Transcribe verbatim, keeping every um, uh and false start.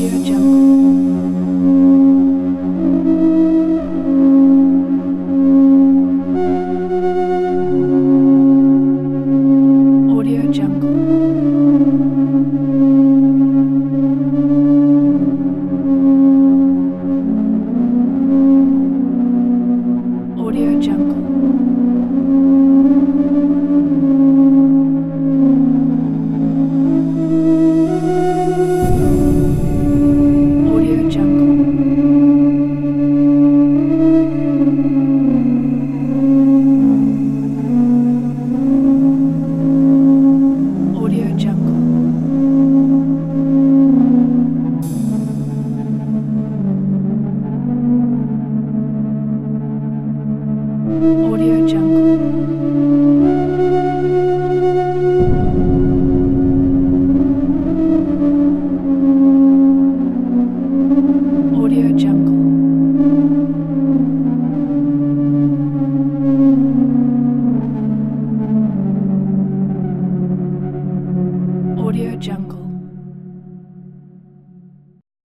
Audio Jungle. Audio Jungle. Audio Jungle. Audio Jungle. Audio Jungle. Audio Jungle. Audio Jungle. Audio Jungle.